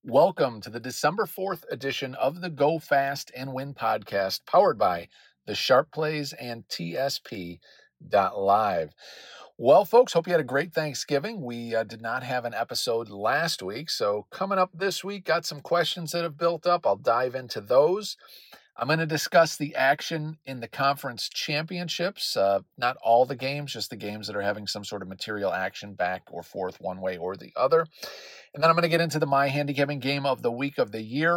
Welcome to the December 4th edition of the Go Fast and Win podcast, powered by the Sharp Plays and TSP.live. Well, folks, hope you had a great Thanksgiving. We did not have an episode last week, so coming up this week, got some questions that have built up. I'll dive into those. I'm going to discuss the action in the conference championships, not all the games, just the games that are having some sort of material action back or forth one way or the other. And then I'm going to get into the My Handicapping Game of the Week of the Year.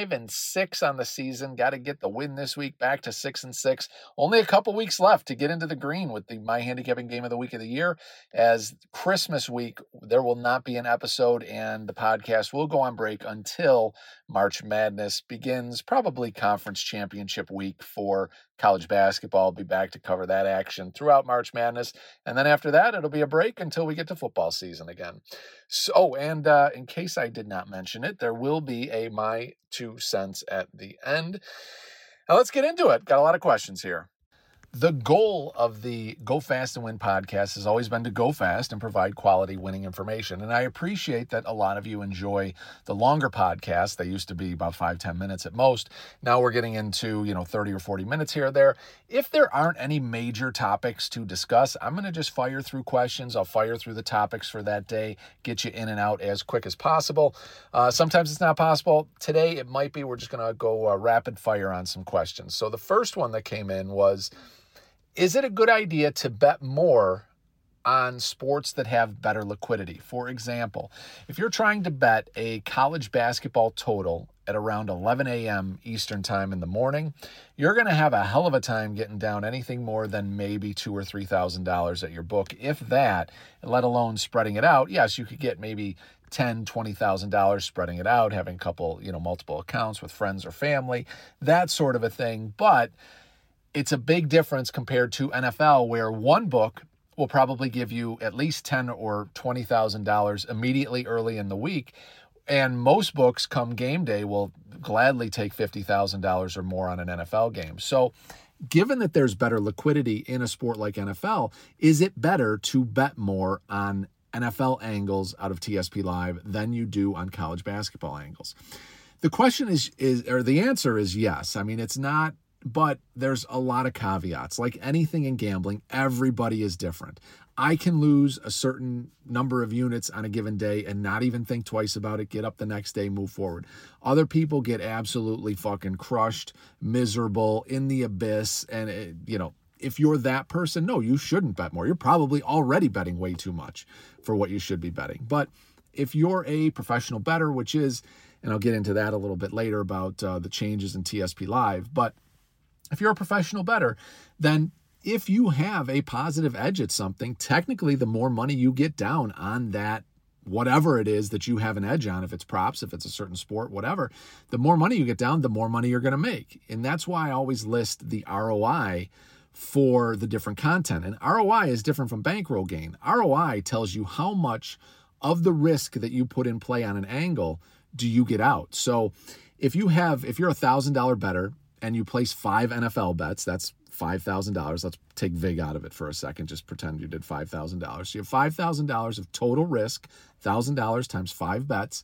5-6 on the season. Got to get the win this week, back to 6-6. Only a couple weeks left to get into the green with the My Handicapping Game of the Week of the Year. As Christmas week, there will not be an episode, and the podcast will go on break until March Madness begins, probably conference championship week for college basketball. I'll be back to cover that action throughout March Madness. And then after that, it'll be a break until we get to football season again. So, and in case I did not mention it, there will be a My 2 Cents at the end. Now let's get into it. Got a lot of questions here. The goal of the Go Fast and Win podcast has always been to go fast and provide quality winning information. And I appreciate that a lot of you enjoy the longer podcasts. They used to be about 5-10 minutes at most. Now we're getting into, 30 or 40 minutes here or there. If there aren't any major topics to discuss, I'm going to just fire through questions. I'll fire through the topics for that day, get you in and out as quick as possible. Sometimes it's not possible. Today it might be. We're just going to go rapid fire on some questions. So the first one that came in was, is it a good idea to bet more on sports that have better liquidity? For example, if you're trying to bet a college basketball total at around 11 a.m. Eastern time in the morning, you're going to have a hell of a time getting down anything more than maybe $2,000 or $3,000 at your book, if that, let alone spreading it out. Yes, you could get maybe $10,000, $20,000 spreading it out, having a couple, multiple accounts with friends or family, that sort of a thing. But it's a big difference compared to NFL, where one book will probably give you at least $10,000 or $20,000 immediately early in the week. And most books come game day will gladly take $50,000 or more on an NFL game. So given that there's better liquidity in a sport like NFL, is it better to bet more on NFL angles out of TSP Live than you do on college basketball angles? The question or the answer is yes. I mean, it's not, but there's a lot of caveats. Like anything in gambling, everybody is different. I can lose a certain number of units on a given day and not even think twice about it, get up the next day, move forward. Other people get absolutely fucking crushed, miserable, in the abyss. And, if you're that person, no, you shouldn't bet more. You're probably already betting way too much for what you should be betting. But if you're a professional bettor, which is, and I'll get into that a little bit later about the changes in TSP Live, but if you're a professional bettor, then if you have a positive edge at something, technically the more money you get down on that, whatever it is that you have an edge on, if it's props, if it's a certain sport, whatever, the more money you get down, the more money you're going to make. And that's why I always list the ROI for the different content. And ROI is different from bankroll gain. ROI tells you how much of the risk that you put in play on an angle do you get out. So if you're a $1,000 bettor, and you place 5 NFL bets, that's $5,000. Let's take VIG out of it for a second. Just pretend you did $5,000. So you have $5,000 of total risk, $1,000 times 5 bets,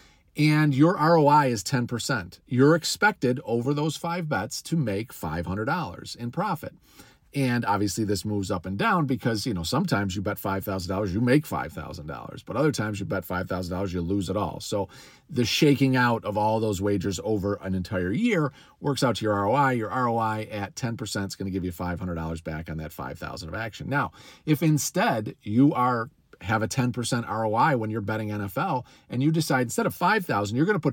and your ROI is 10%. You're expected over those 5 bets to make $500 in profit. And obviously this moves up and down because, sometimes you bet $5,000, you make $5,000, but other times you bet $5,000, you lose it all. So the shaking out of all those wagers over an entire year works out to your ROI. Your ROI at 10% is going to give you $500 back on that $5,000 of action. Now, if instead you have a 10% ROI when you're betting NFL and you decide instead of $5,000, you're going to put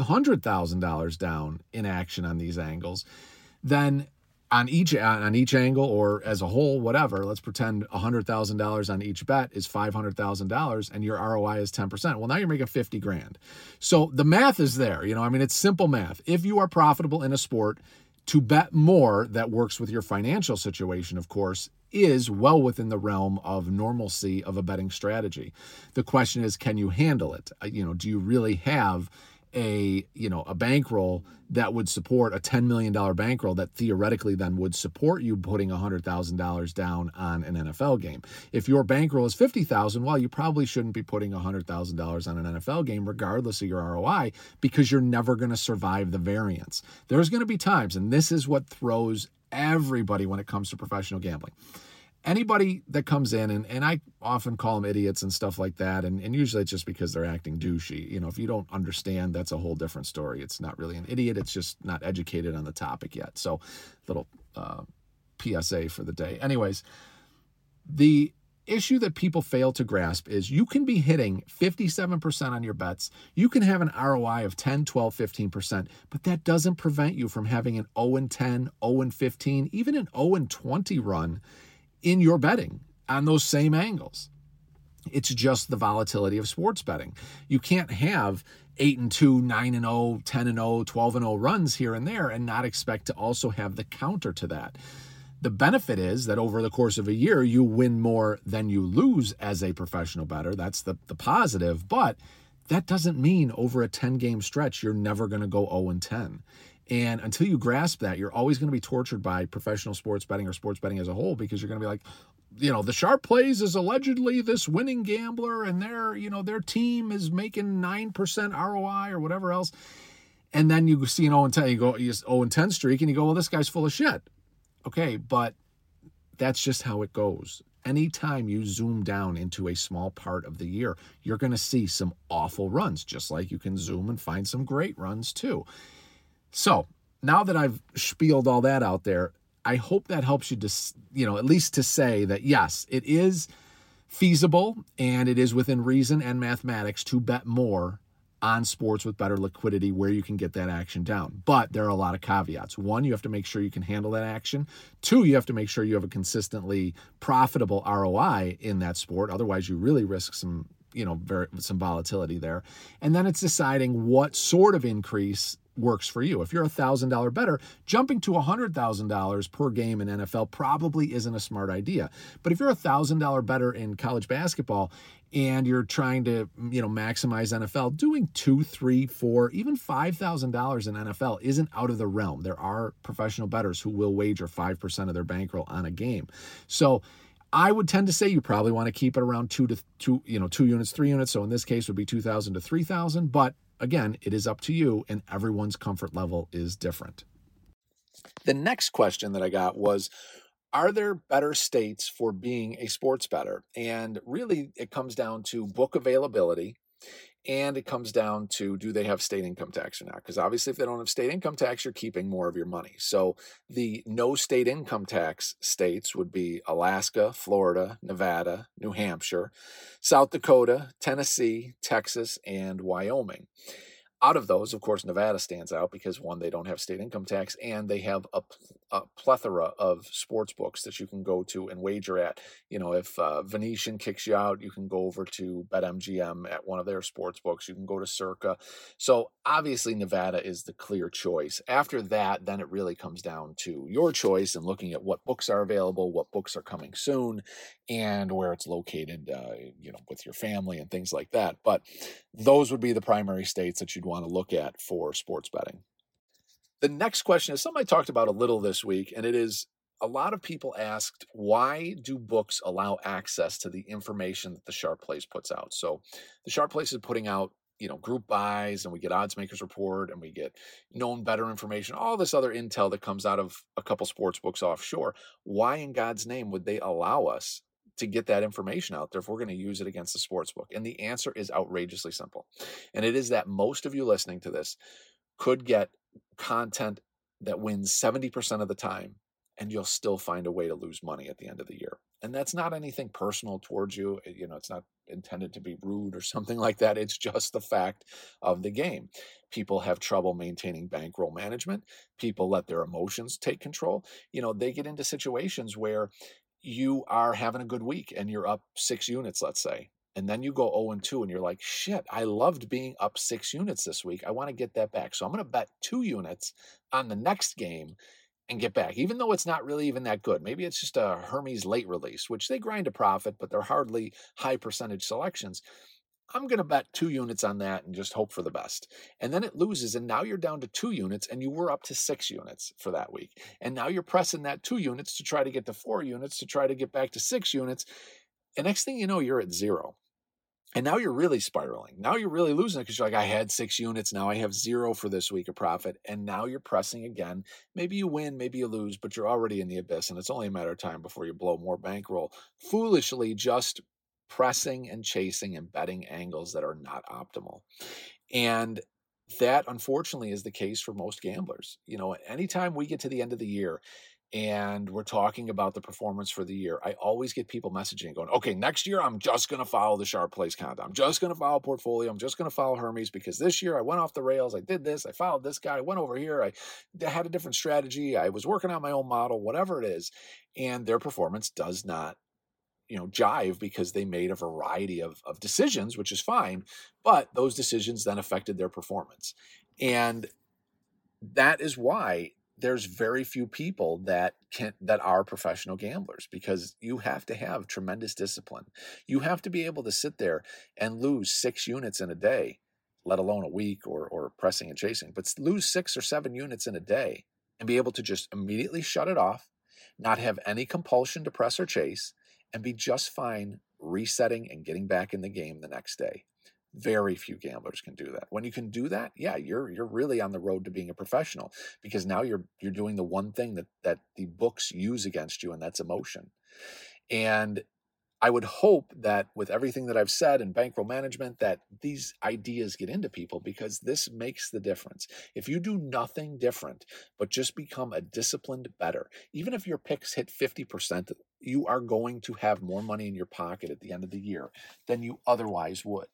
$500,000 down in action on these angles, then on each angle or as a whole, whatever, let's pretend $100,000 on each bet is $500,000 and your ROI is 10%. Well, now you're making $50,000. So the math is there. It's simple math. If you are profitable in a sport, to bet more that works with your financial situation, of course, is well within the realm of normalcy of a betting strategy. The question is, can you handle it? Do you really have a bankroll that would support a $10 million bankroll that theoretically then would support you putting $100,000 down on an NFL game. If your bankroll is $50,000, well, you probably shouldn't be putting $100,000 on an NFL game regardless of your ROI, because you're never going to survive the variance. There's going to be times, and this is what throws everybody when it comes to professional gambling. Anybody that comes in, and I often call them idiots and stuff like that, and usually it's just because they're acting douchey. If you don't understand, that's a whole different story. It's not really an idiot. It's just not educated on the topic yet. So, little PSA for the day. Anyways, the issue that people fail to grasp is you can be hitting 57% on your bets. You can have an ROI of 10, 12, 15%, but that doesn't prevent you from having an 0-10, 0-15, even an 0-20 run in your betting on those same angles. It's just the volatility of sports betting. You can't have 8-2, 9-0, 10-0, 12-0 runs here and there and not expect to also have the counter to that. The benefit is that over the course of a year, you win more than you lose as a professional bettor. That's the positive, but that doesn't mean over a 10-game stretch, you're never going to go 0-10. And until you grasp that, you're always going to be tortured by professional sports betting or sports betting as a whole, because you're going to be like, the Sharp Plays is allegedly this winning gambler and their team is making 9% ROI or whatever else. And then you see an 0-10, you go 0-10 streak and you go, well, this guy's full of shit. Okay, but that's just how it goes. Anytime you zoom down into a small part of the year, you're going to see some awful runs, just like you can zoom and find some great runs too. So now that I've spieled all that out there, I hope that helps you to, at least to say that, yes, it is feasible and it is within reason and mathematics to bet more on sports with better liquidity where you can get that action down. But there are a lot of caveats. One, you have to make sure you can handle that action. Two, you have to make sure you have a consistently profitable ROI in that sport. Otherwise, you really risk some volatility there. And then it's deciding what sort of increase works for you. If you're $1,000 bettor, jumping to $100,000 per game in NFL probably isn't a smart idea. But if you're $1,000 bettor in college basketball and you're trying to, maximize NFL, doing $2,000, $3,000, $4,000, even $5,000 in NFL isn't out of the realm. There are professional bettors who will wager 5% of their bankroll on a game. So I would tend to say you probably want to keep it around 2 units, 3 units. So in this case would be 2,000 to 3,000, but again, it is up to you, and everyone's comfort level is different. The next question that I got was, are there better states for being a sports bettor? And really, it comes down to book availability, and it comes down to, do they have state income tax or not? Because obviously, if they don't have state income tax, you're keeping more of your money. So the no state income tax states would be Alaska, Florida, Nevada, New Hampshire, South Dakota, Tennessee, Texas, and Wyoming. Out of those, of course, Nevada stands out because, one, they don't have state income tax, and they have a plethora of sports books that you can go to and wager at. If Venetian kicks you out, you can go over to BetMGM at one of their sports books. You can go to Circa. So obviously, Nevada is the clear choice. After that, then it really comes down to your choice and looking at what books are available, what books are coming soon, and where it's located, with your family and things like that. But those would be the primary states that you'd want to look at for sports betting. The next question is something I talked about a little this week, and it is, a lot of people asked, why do books allow access to the information that the Sharp Plays puts out? So the Sharp Plays is putting out, group buys, and we get odds makers report, and we get known better information, all this other intel that comes out of a couple sports books offshore. Why in God's name would they allow us to get that information out there if we're going to use it against the sports book? And the answer is outrageously simple. And it is that most of you listening to this could get content that wins 70% of the time, and you'll still find a way to lose money at the end of the year. And that's not anything personal towards you. It's not intended to be rude or something like that. It's just the fact of the game. People have trouble maintaining bankroll management. People let their emotions take control. They get into situations where you are having a good week and you're up 6 units, let's say, and then you go 0-2 and you're like, shit, I loved being up 6 units this week. I want to get that back. So I'm going to bet 2 units on the next game and get back, even though it's not really even that good. Maybe it's just a Hermes late release, which they grind a profit, but they're hardly high percentage selections. I'm going to bet 2 units on that and just hope for the best. And then it loses. And now you're down to 2 units and you were up to 6 units for that week. And now you're pressing that 2 units to try to get to 4 units to try to get back to 6 units. And next thing you know, you're at zero. And now you're really spiraling. Now you're really losing it because you're like, I had 6 units. Now I have zero for this week of profit. And now you're pressing again. Maybe you win, maybe you lose, but you're already in the abyss. And it's only a matter of time before you blow more bankroll. Foolishly just pressing and chasing and betting angles that are not optimal. And that, unfortunately, is the case for most gamblers. Anytime we get to the end of the year and we're talking about the performance for the year, I always get people messaging going, okay, next year I'm just going to follow the Sharp Place Countdown. I'm just going to follow Portfolio. I'm just going to follow Hermes because this year I went off the rails. I did this. I followed this guy. I went over here. I had a different strategy. I was working on my own model, whatever it is. And their performance does not jive because they made a variety of decisions, which is fine, but those decisions then affected their performance. And that is why there's very few people that are professional gamblers, because you have to have tremendous discipline. You have to be able to sit there and lose 6 units in a day, let alone a week or pressing and chasing, but lose 6 or 7 units in a day and be able to just immediately shut it off, not have any compulsion to press or chase, and be just fine resetting and getting back in the game the next day. Very few gamblers can do that. When you can do that, yeah, you're really on the road to being a professional, because now you're doing the one thing that the books use against you, and that's emotion. And I would hope that with everything that I've said in bankroll management, that these ideas get into people, because this makes the difference. If you do nothing different, but just become a disciplined bettor, even if your picks hit 50%, you are going to have more money in your pocket at the end of the year than you otherwise would.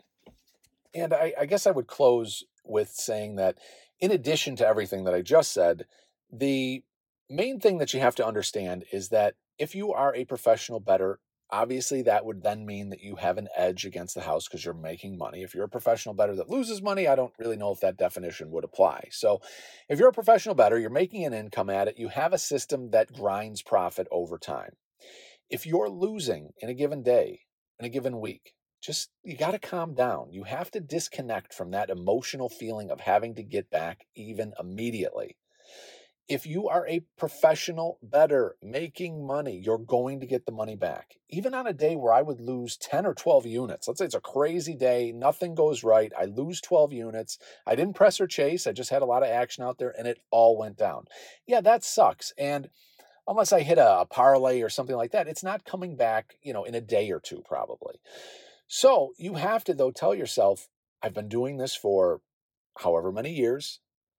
And I guess I would close with saying that in addition to everything that I just said, the main thing that you have to understand is that if you are a professional bettor, obviously that would then mean that you have an edge against the house because you're making money. If you're a professional bettor that loses money, I don't really know if that definition would apply. So if you're a professional bettor, you're making an income at it, you have a system that grinds profit over time. If you're losing in a given day, in a given week, you got to calm down. You have to disconnect from that emotional feeling of having to get back even immediately. If you are a professional bettor making money, you're going to get the money back. Even on a day where I would lose 10 or 12 units, let's say it's a crazy day, nothing goes right, I lose 12 units, I didn't press or chase, I just had a lot of action out there and it all went down. Yeah, that sucks. And unless I hit a parlay or something like that, it's not coming back, in a day or two probably. So you have to, though, tell yourself, I've been doing this for however many years,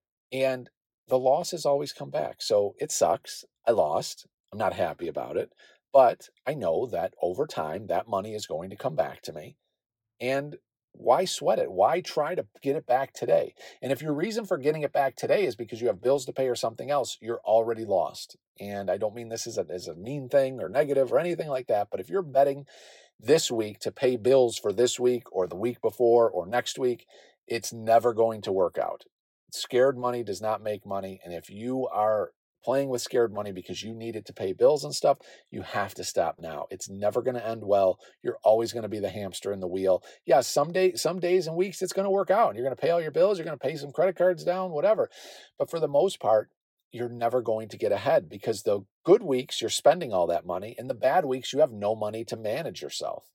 and the losses always come back. So it sucks. I lost. I'm not happy about it. But I know that over time, that money is going to come back to me. And why sweat it? Why try to get it back today? And if your reason for getting it back today is because you have bills to pay or something else, you're already lost. And I don't mean this as a mean thing or negative or anything like that. But if you're betting this week to pay bills for this week or the week before or next week, it's never going to work out. Scared money does not make money. And if you are playing with scared money because you need it to pay bills and stuff, you have to stop now. It's never going to end well. You're always going to be the hamster in the wheel. Yeah, some days and weeks it's going to work out and you're going to pay all your bills, you're going to pay some credit cards down, whatever. But for the most part, you're never going to get ahead, because the good weeks you're spending all that money, and the bad weeks you have no money to manage yourself.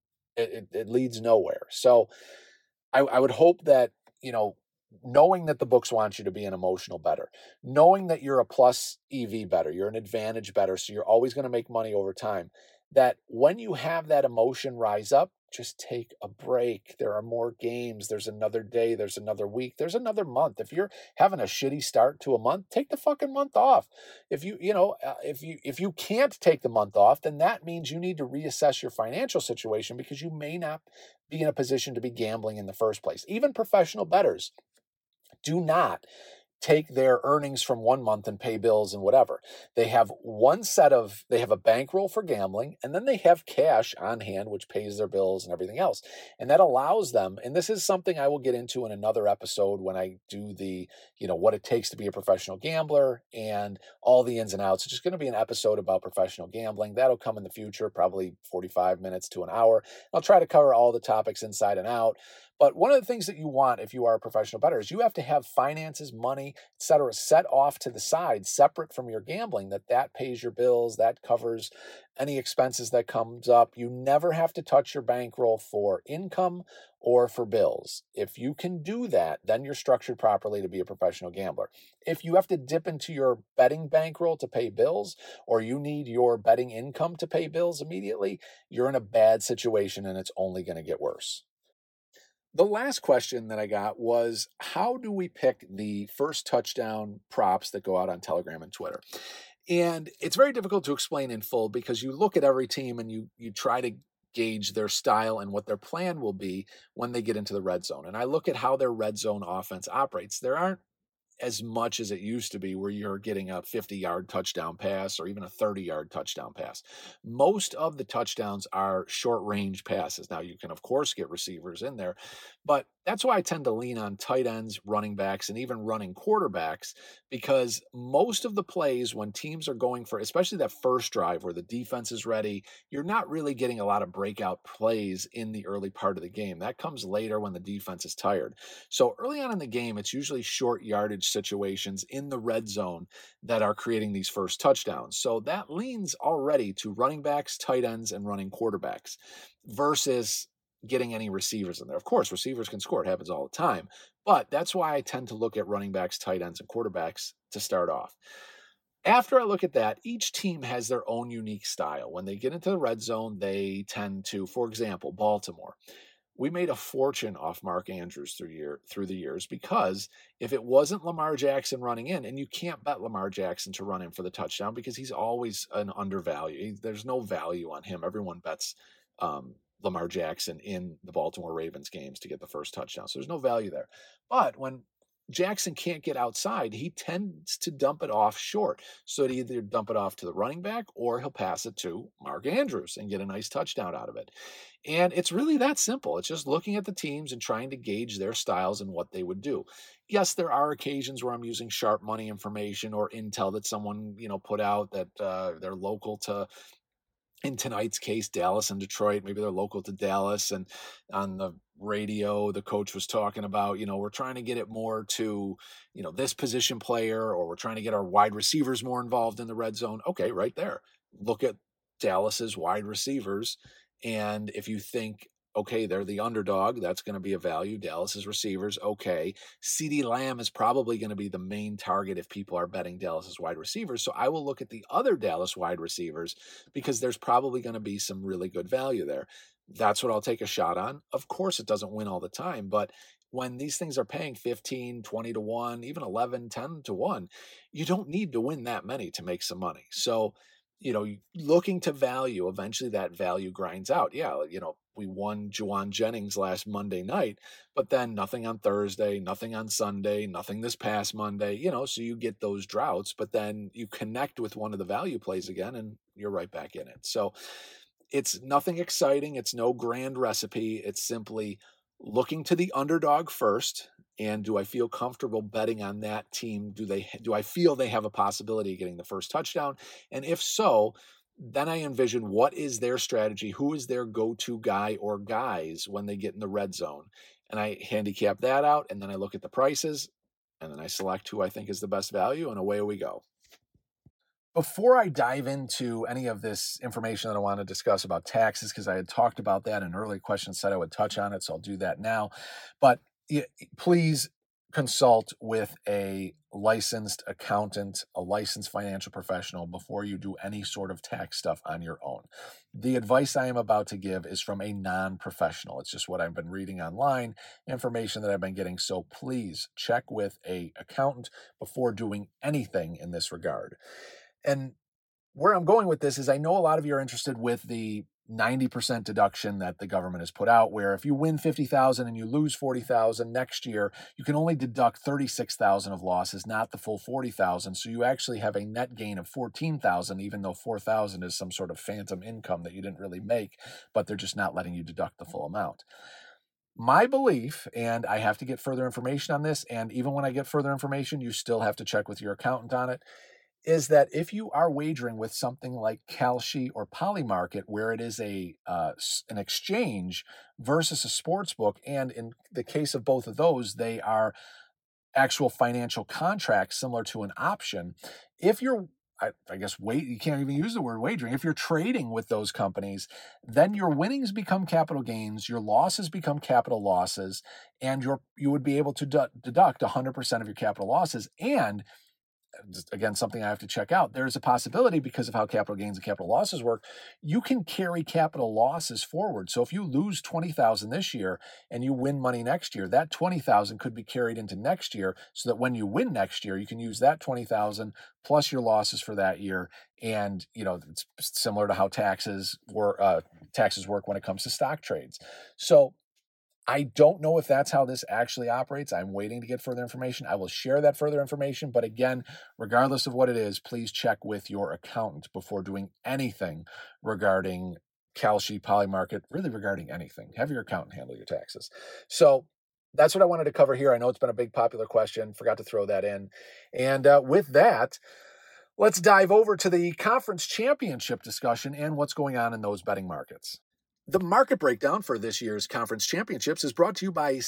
It leads nowhere. So I would hope that, knowing that the books want you to be an emotional bettor, knowing that you're a plus EV bettor, you're an advantage bettor, so you're always going to make money over time, that when you have that emotion rise up, just take a break. There are more games. There's another day. There's another week. There's another month. If you're having a shitty start to a month, take the fucking month off. If if you can't take the month off, then that means you need to reassess your financial situation, because you may not be in a position to be gambling in the first place. Even professional bettors do not take their earnings from one month and pay bills and whatever. They have they have a bankroll for gambling, and then they have cash on hand, which pays their bills and everything else. And that allows them, and this is something I will get into in another episode when I do what it takes to be a professional gambler and all the ins and outs. It's just going to be an episode about professional gambling. That'll come in the future, probably 45 minutes to an hour. I'll try to cover all the topics inside and out. But one of the things that you want if you are a professional bettor is you have to have finances, money, etc., set off to the side, separate from your gambling, that pays your bills, that covers any expenses that comes up. You never have to touch your bankroll for income or for bills. If you can do that, then you're structured properly to be a professional gambler. If you have to dip into your betting bankroll to pay bills, or you need your betting income to pay bills immediately, you're in a bad situation and it's only going to get worse. The last question that I got was, how do we pick the first touchdown props that go out on Telegram and Twitter? And it's very difficult to explain in full because you look at every team and you try to gauge their style and what their plan will be when they get into the red zone. And I look at how their red zone offense operates. There aren't as much as it used to be where you're getting a 50-yard touchdown pass or even a 30-yard touchdown pass. Most of the touchdowns are short-range passes. Now, you can, of course, get receivers in there, but that's why I tend to lean on tight ends, running backs, and even running quarterbacks, because most of the plays when teams are going for, especially that first drive where the defense is ready, you're not really getting a lot of breakout plays in the early part of the game. That comes later when the defense is tired. So early on in the game, it's usually short yardage situations in the red zone that are creating these first touchdowns. So that leans already to running backs, tight ends, and running quarterbacks versus getting any receivers in there. Of course, receivers can score. It happens all the time. But that's why I tend to look at running backs, tight ends, and quarterbacks to start off. After I look at that, each team has their own unique style. When they get into the red zone, they tend to, for example, Baltimore. We made a fortune off Mark Andrews through the years because if it wasn't Lamar Jackson running in, and you can't bet Lamar Jackson to run in for the touchdown because he's always an undervalue. There's no value on him. Everyone bets Lamar Jackson in the Baltimore Ravens games to get the first touchdown. So there's no value there. But when Jackson can't get outside, he tends to dump it off short. So to either dump it off to the running back or he'll pass it to Mark Andrews and get a nice touchdown out of it. And it's really that simple. It's just looking at the teams and trying to gauge their styles and what they would do. Yes, there are occasions where I'm using sharp money information or intel that someone, put out that they're local to, in tonight's case, Dallas and Detroit. Maybe they're local to Dallas, and on the radio, the coach was talking about, we're trying to get it more to, this position player, or we're trying to get our wide receivers more involved in the red zone. Okay, right there. Look at Dallas's wide receivers. And if you think, okay, they're the underdog, that's going to be a value. Dallas's receivers, okay. CeeDee Lamb is probably going to be the main target if people are betting Dallas's wide receivers. So I will look at the other Dallas wide receivers because there's probably going to be some really good value there. That's what I'll take a shot on. Of course, it doesn't win all the time, but when these things are paying 15, 20 to 1, even 11, 10 to 1, you don't need to win that many to make some money. So, looking to value, eventually that value grinds out. Yeah, we won Juwan Jennings last Monday night, but then nothing on Thursday, nothing on Sunday, nothing this past Monday, so you get those droughts, but then you connect with one of the value plays again and you're right back in it. So it's nothing exciting. It's no grand recipe. It's simply looking to the underdog first. And do I feel comfortable betting on that team? Do I feel they have a possibility of getting the first touchdown? And if so, then I envision what is their strategy? Who is their go-to guy or guys when they get in the red zone? And I handicap that out, and then I look at the prices, and then I select who I think is the best value, and away we go. Before I dive into any of this information that I want to discuss about taxes, because I had talked about that in early questions, said I would touch on it, so I'll do that now. But please consult with a licensed accountant, a licensed financial professional before you do any sort of tax stuff on your own. The advice I am about to give is from a non-professional. It's just what I've been reading online, information that I've been getting. So please check with an accountant before doing anything in this regard. And where I'm going with this is I know a lot of you are interested with the 90% deduction that the government has put out, where if you win 50,000 and you lose 40,000 next year, you can only deduct 36,000 of losses, not the full 40,000. So you actually have a net gain of 14,000, even though 4,000 is some sort of phantom income that you didn't really make, but they're just not letting you deduct the full amount. My belief, and I have to get further information on this, and even when I get further information, you still have to check with your accountant on it, is that if you are wagering with something like Kalshi or Polymarket, where it is an exchange versus a sports book, and in the case of both of those, they are actual financial contracts similar to an option. If you're I guess you can't even use the word wagering. If you're trading with those companies, then your winnings become capital gains, your losses become capital losses, and you would be able to deduct 100% of your capital losses. And again, something I have to check out. There's a possibility, because of how capital gains and capital losses work, you can carry capital losses forward. So if you lose 20,000 this year and you win money next year, that 20,000 could be carried into next year, so that when you win next year, you can use that 20,000 plus your losses for that year. And it's similar to how taxes work when it comes to stock trades. So I don't know if that's how this actually operates. I'm waiting to get further information. I will share that further information. But again, regardless of what it is, please check with your accountant before doing anything regarding Kalshi, Polymarket, really regarding anything. Have your accountant handle your taxes. So that's what I wanted to cover here. I know it's been a big popular question. Forgot to throw that in. And with that, let's dive over to the conference championship discussion and what's going on in those betting markets. The market breakdown for this year's conference championships is brought to you by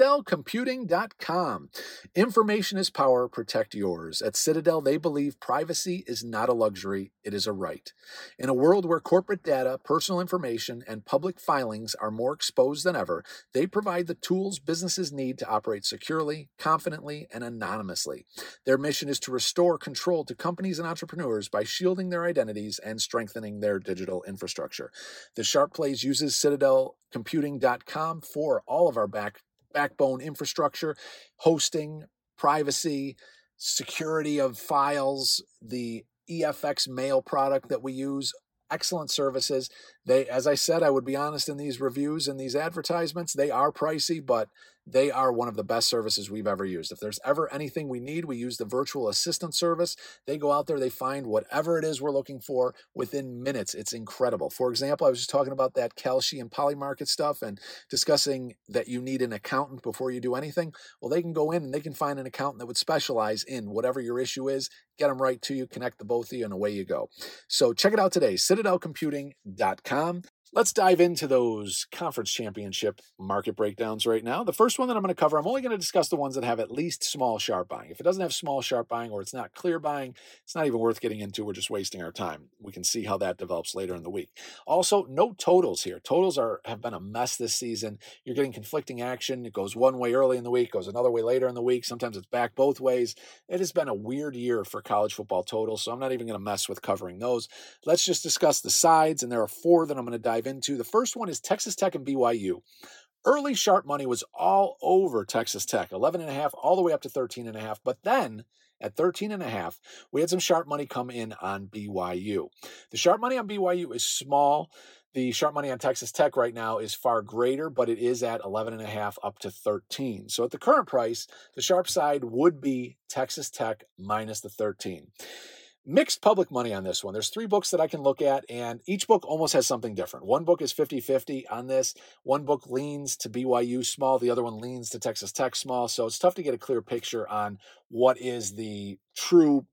CitadelComputing.com. Information is power, protect yours. At Citadel, they believe privacy is not a luxury, it is a right. In a world where corporate data, personal information, and public filings are more exposed than ever, they provide the tools businesses need to operate securely, confidently, and anonymously. Their mission is to restore control to companies and entrepreneurs by shielding their identities and strengthening their digital infrastructure. The Sharp Plays uses CitadelComputing.com for all of our backbone infrastructure, hosting, privacy, security of files, the EFX mail product that we use. Excellent services. As I said, I would be honest, in these reviews and these advertisements, they are pricey, but they are one of the best services we've ever used. If there's ever anything we need, we use the virtual assistant service. They go out there, they find whatever it is we're looking for within minutes. It's incredible. For example, I was just talking about that Kalshi and Polymarket stuff and discussing that you need an accountant before you do anything. Well, they can go in and they can find an accountant that would specialize in whatever your issue is, get them right to you, connect the both of you, and away you go. So check it out today, CitadelComputing.com. Let's dive into those conference championship market breakdowns right now. The first one that I'm going to cover, I'm only going to discuss the ones that have at least small sharp buying. If it doesn't have small sharp buying or it's not clear buying, it's not even worth getting into. We're just wasting our time. We can see how that develops later in the week. Also, no totals here. Totals have been a mess this season. You're getting conflicting action. It goes one way early in the week, goes another way later in the week. Sometimes it's back both ways. It has been a weird year for college football totals, so I'm not even going to mess with covering those. Let's just discuss the sides, and there are four that I'm going to dive into. The first one is Texas Tech and BYU. Early sharp money was all over Texas Tech, 11.5 all the way up to 13.5. But then at 13.5, we had some sharp money come in on BYU. The sharp money on BYU is small. The sharp money on Texas Tech right now is far greater, but it is at 11.5 up to 13. So at the current price, the sharp side would be Texas Tech minus the 13. Mixed public money on this one. There's three books that I can look at, and each book almost has something different. One book is 50-50 on this. One book leans to BYU small. The other one leans to Texas Tech small. So it's tough to get a clear picture on what is the true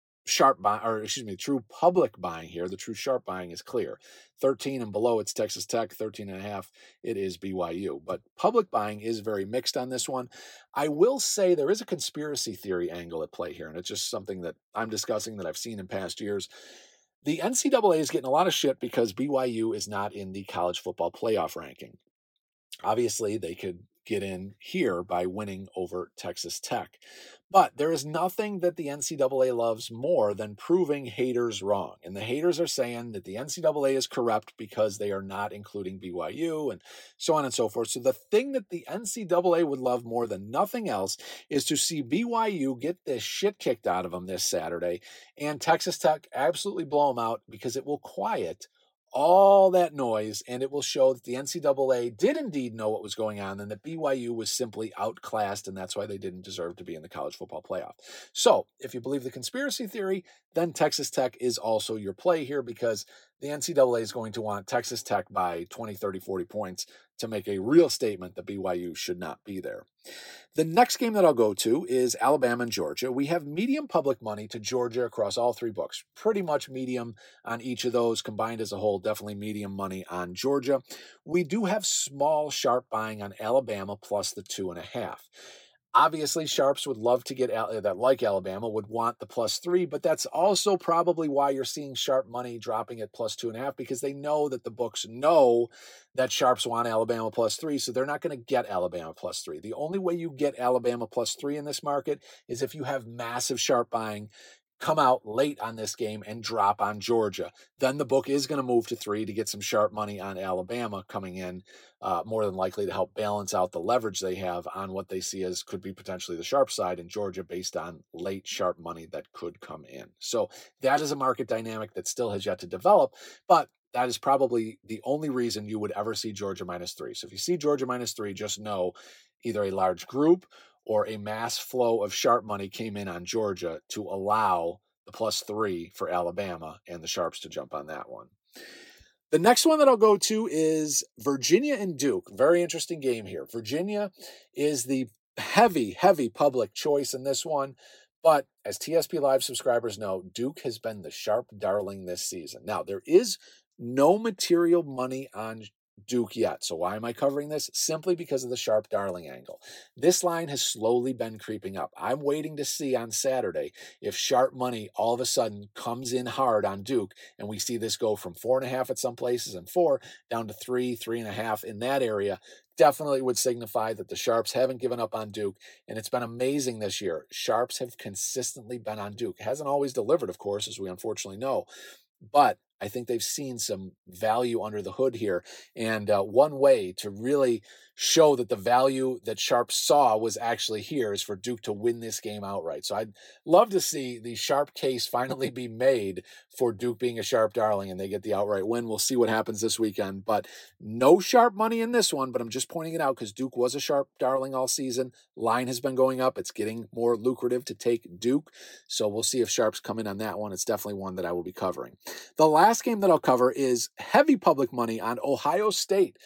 true public buying here. The true sharp buying is clear. 13 and below, it's Texas Tech. 13.5, it is BYU. But public buying is very mixed on this one. I will say there is a conspiracy theory angle at play here, and it's just something that I'm discussing that I've seen in past years. The NCAA is getting a lot of shit because BYU is not in the college football playoff ranking. Obviously, they could get in here by winning over Texas Tech. But there is nothing that the NCAA loves more than proving haters wrong. And the haters are saying that the NCAA is corrupt because they are not including BYU and so on and so forth. So the thing that the NCAA would love more than nothing else is to see BYU get this shit kicked out of them this Saturday and Texas Tech absolutely blow them out, because it will quiet all that noise, and it will show that the NCAA did indeed know what was going on and that BYU was simply outclassed, and that's why they didn't deserve to be in the college football playoff. So if you believe the conspiracy theory, then Texas Tech is also your play here, because the NCAA is going to want Texas Tech by 20, 30, 40 points to make a real statement that BYU should not be there. The next game that I'll go to is Alabama and Georgia. We have medium public money to Georgia across all three books. Pretty much medium on each of those. Combined as a whole, definitely medium money on Georgia. We do have small sharp buying on Alabama plus the 2.5. Obviously, sharps would love to get that, like Alabama, would want the +3, but that's also probably why you're seeing sharp money dropping at +2.5, because they know that the books know that sharps want Alabama +3, so they're not going to get Alabama +3. The only way you get Alabama +3 in this market is if you have massive sharp buying come out late on this game and drop on Georgia. Then the book is going to move to 3 to get some sharp money on Alabama coming in, more than likely to help balance out the leverage they have on what they see as could be potentially the sharp side in Georgia based on late sharp money that could come in. So that is a market dynamic that still has yet to develop, but that is probably the only reason you would ever see Georgia -3. So if you see Georgia -3, just know either a large group or a mass flow of sharp money came in on Georgia to allow the +3 for Alabama and the sharps to jump on that one. The next one that I'll go to is Virginia and Duke. Very interesting game here. Virginia is the heavy public choice in this one. But as TSP Live subscribers know, Duke has been the sharp darling this season. Now, there is no material money on Duke yet. So why am I covering this? Simply because of the sharp darling angle. This line has slowly been creeping up. I'm waiting to see on Saturday if sharp money all of a sudden comes in hard on Duke, and we see this go from 4.5 at some places and 4 down to 3, 3.5 in that area. Definitely would signify that the sharps haven't given up on Duke, and it's been amazing this year. Sharps have consistently been on Duke. It hasn't always delivered, of course, as we unfortunately know, but I think they've seen some value under the hood here. And one way to really show that the value that Sharp saw was actually here is for Duke to win this game outright. So I'd love to see the Sharp case finally be made for Duke being a sharp darling and they get the outright win. We'll see what happens this weekend, but no sharp money in this one, but I'm just pointing it out because Duke was a sharp darling all season. Line has been going up. It's getting more lucrative to take Duke. So we'll see if sharps come in on that one. It's definitely one that I will be covering. The last game that I'll cover is heavy public money on Ohio State.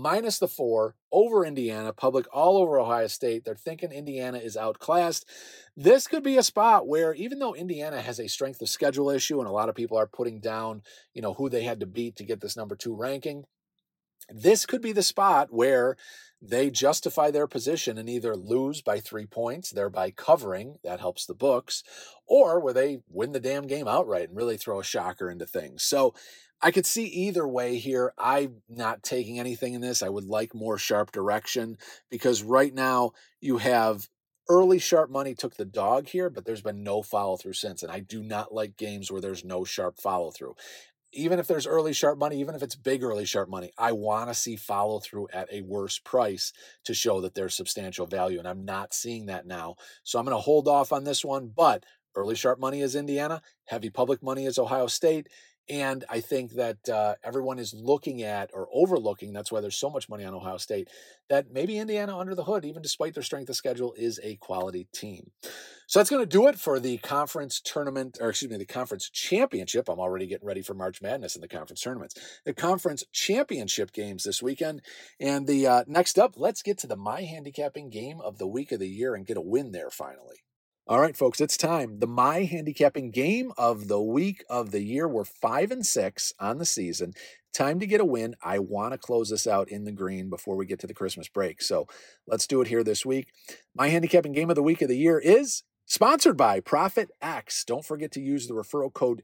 -4 over Indiana, public all over Ohio State. They're thinking Indiana is outclassed. This could be a spot where, even though Indiana has a strength of schedule issue and a lot of people are putting down, who they had to beat to get this number 2 ranking, this could be the spot where they justify their position and either lose by 3 points, thereby covering, that helps the books, or where they win the damn game outright and really throw a shocker into things. So I could see either way here. I'm not taking anything in this. I would like more sharp direction because right now you have early sharp money took the dog here, but there's been no follow through since. And I do not like games where there's no sharp follow through. Even if there's early sharp money, even if it's big early sharp money, I want to see follow through at a worse price to show that there's substantial value. And I'm not seeing that now. So I'm going to hold off on this one, but early sharp money is Indiana, heavy public money is Ohio State. And I think that everyone is looking at or overlooking, that's why there's so much money on Ohio State, that maybe Indiana under the hood, even despite their strength of schedule, is a quality team. So that's going to do it for the conference tournament, the conference championship. I'm already getting ready for March Madness and the conference tournaments. The conference championship games this weekend. And the next up, let's get to the My Handicapping Game of the Week of the Year and get a win there finally. All right, folks, it's time. The My Handicapping Game of the Week of the Year. We're 5-6 on the season. Time to get a win. I want to close this out in the green before we get to the Christmas break. So let's do it here this week. My Handicapping Game of the Week of the Year is sponsored by Profit X. Don't forget to use the referral code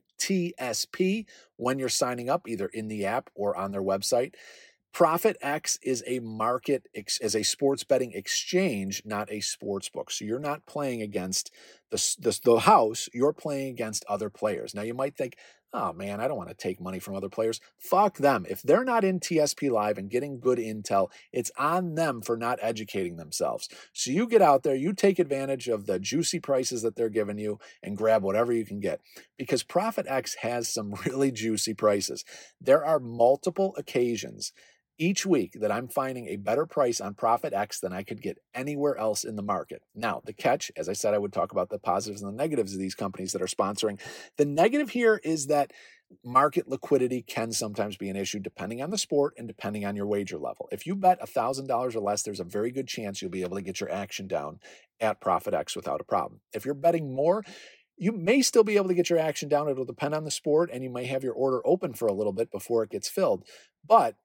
TSP when you're signing up, either in the app or on their website. Profit X is a sports betting exchange, not a sports book. So you're not playing against the house, you're playing against other players. Now you might think, oh man, I don't want to take money from other players. Fuck them. If they're not in TSP Live and getting good intel, it's on them for not educating themselves. So you get out there, you take advantage of the juicy prices that they're giving you and grab whatever you can get, because Profit X has some really juicy prices. There are multiple occasions each week that I'm finding a better price on Profit X than I could get anywhere else in the market. Now, the catch, as I said, I would talk about the positives and the negatives of these companies that are sponsoring. The negative here is that market liquidity can sometimes be an issue depending on the sport and depending on your wager level. If you bet $1,000 or less, there's a very good chance you'll be able to get your action down at Profit X without a problem. If you're betting more, you may still be able to get your action down. It'll depend on the sport, and you may have your order open for a little bit before it gets filled. But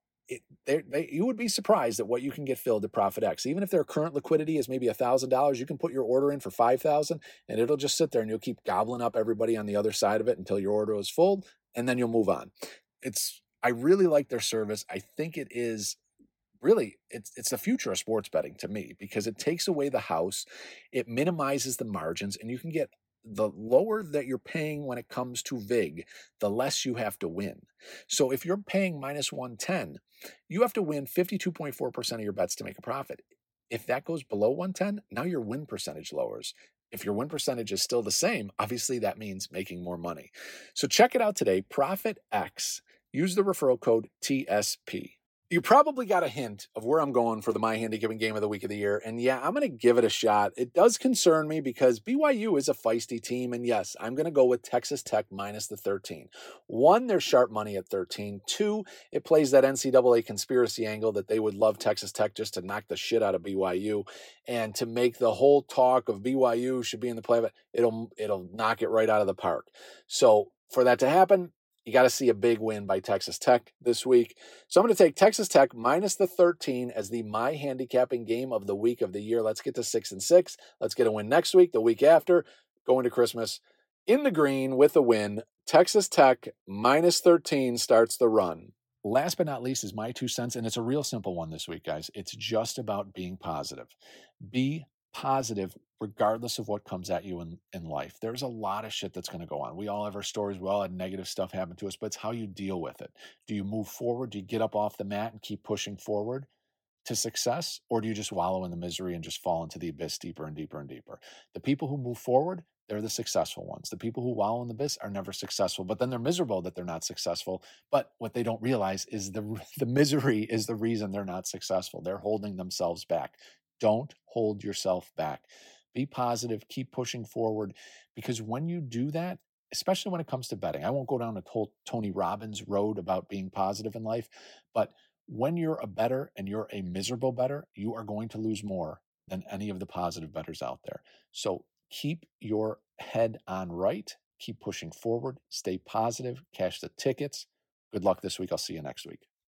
you would be surprised at what you can get filled at Profit X. Even if their current liquidity is maybe $1,000, you can put your order in for $5,000, and it'll just sit there, and you'll keep gobbling up everybody on the other side of it until your order is full, and then you'll move on. I really like their service. I think it is really, it's the future of sports betting to me, because it takes away the house, it minimizes the margins, and you can get the lower that you're paying when it comes to VIG, the less you have to win. So if you're paying minus 110, you have to win 52.4% of your bets to make a profit. If that goes below 110, now your win percentage lowers. If your win percentage is still the same, obviously that means making more money. So check it out today, Profit X. Use the referral code TSP. You probably got a hint of where I'm going for the My Handicapping Game of the Week of the Year. And yeah, I'm going to give it a shot. It does concern me because BYU is a feisty team. And yes, I'm going to go with Texas Tech minus the 13. One, they're sharp money at 13. Two, it plays that NCAA conspiracy angle that they would love Texas Tech just to knock the shit out of BYU and to make the whole talk of BYU should be in the play. It'll knock it right out of the park. So for that to happen, you got to see a big win by Texas Tech this week. So I'm going to take Texas Tech minus the 13 as the My Handicapping Game of the Week of the Year. Let's get to 6-6. Let's get a win next week, the week after, going to Christmas in the green with a win. Texas Tech minus 13 starts the run. Last but not least is my 2 cents, and it's a real simple one this week, guys. It's just about being positive. Be positive regardless of what comes at you in life. There's a lot of shit that's going to go on. We all have our stories. We all had negative stuff happen to us, but it's how you deal with it. Do you move forward? Do you get up off the mat and keep pushing forward to success? Or do you just wallow in the misery and just fall into the abyss deeper and deeper and deeper? The people who move forward, they're the successful ones. The people who wallow in the abyss are never successful, but then they're miserable that they're not successful. But what they don't realize is the misery is the reason they're not successful. They're holding themselves back. Don't hold yourself back. Be positive, keep pushing forward, because when you do that, especially when it comes to betting, I won't go down a Tony Robbins road about being positive in life, but when you're a bettor and you're a miserable bettor, you are going to lose more than any of the positive bettors out there. So keep your head on right, keep pushing forward, stay positive, cash the tickets. Good luck this week. I'll see you next week.